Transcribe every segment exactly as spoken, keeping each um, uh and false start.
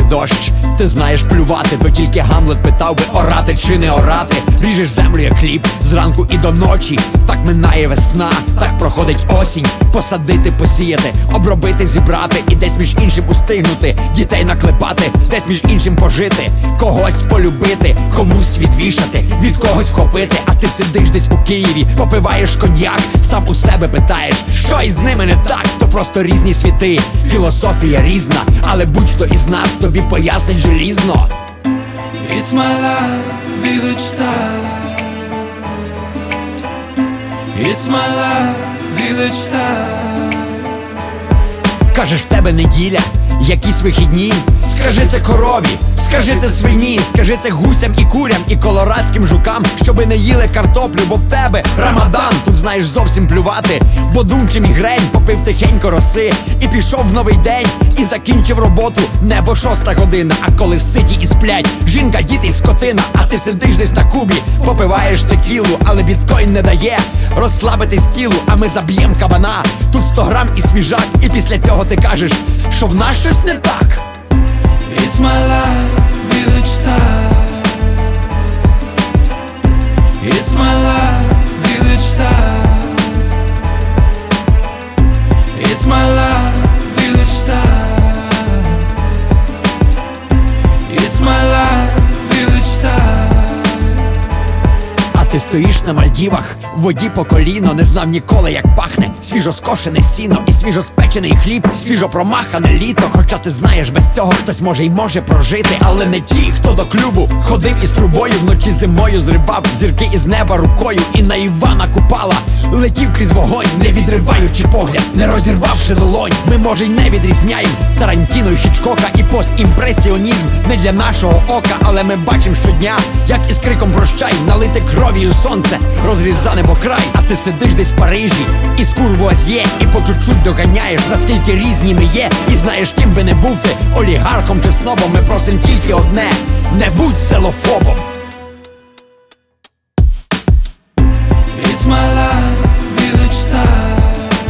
дощ, ти знаєш плювати, то тільки Гамлет питав би, орати чи не орати. Ріжеш землю як хліб, зранку і до ночі. Так минає весна, так проходить осінь. Посадити, посіяти, обробити, зібрати. І десь між іншим устигнути, дітей наклепати, десь між іншим пожити, когось полюбити, комусь відвішати, від когось вхопити. А ти сидиш десь у Києві, попиваєш коньяк, сам у себе питаєш, що із ними не так. То просто різні світи, філософія різна, але будь-хто із нас тобі пояснить желізно. It's my life, village style. It's my life, village style. Кажеш, в тебе неділя, якісь вихідні. Скажи це корові, скажи це свині, скажи це гусям і курям, і колорадським жукам, щоби не їли картоплю, бо в тебе Рамадан. Тут знаєш зовсім плювати, бо Думчий мігрень попив тихенько роси і пішов в новий день, і закінчив роботу. Небо шоста година, а коли ситі і сплять жінка, діти й скотина. А ти сидиш десь на Кубі, попиваєш текілу, але біткоін не дає розслабитись тілу. А ми заб'єм кабана, тут сто грам і свіжак, і після цього ти кажеш, що в нас щось не так. It's my life, village style. It's my life, village style. It's my life, village style. It's my life, village style. А ти стоїш на Мальдівах, в воді по коліно, не знав ніколи, як пахне свіжоскошене сіно і свіжоспечений хліб, свіжопромахане літо. Хоча ти знаєш, без цього хтось може й може прожити, але не ті, хто до клубу ходив із трубою, вночі зимою зривав зірки із неба рукою, і на Івана Купала летів крізь вогонь, не відриваючи погляд, не розірвавши долонь. Ми, може, й не відрізняємо Тарантіно і Хічкока, і постімпресіонізм не для нашого ока, але ми бачимо щодня, як із криком прощай налите кров'ю сонце розрізане по край. А ти сидиш десь в Парижі із курвуаз'є, і по чуть-чуть доганяєш, наскільки різні ми є. І знаєш, ким би не був ти, олігархом чи снобом, ми просим тільки одне: не будь селофобом. It's my life, village style.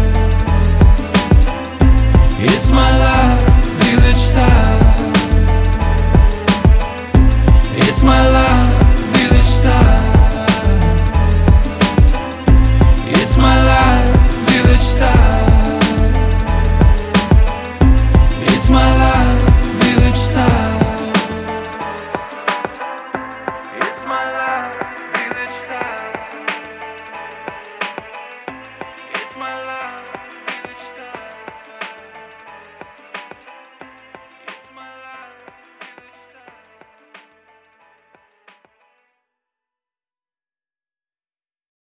It's my life, village style. It's my life.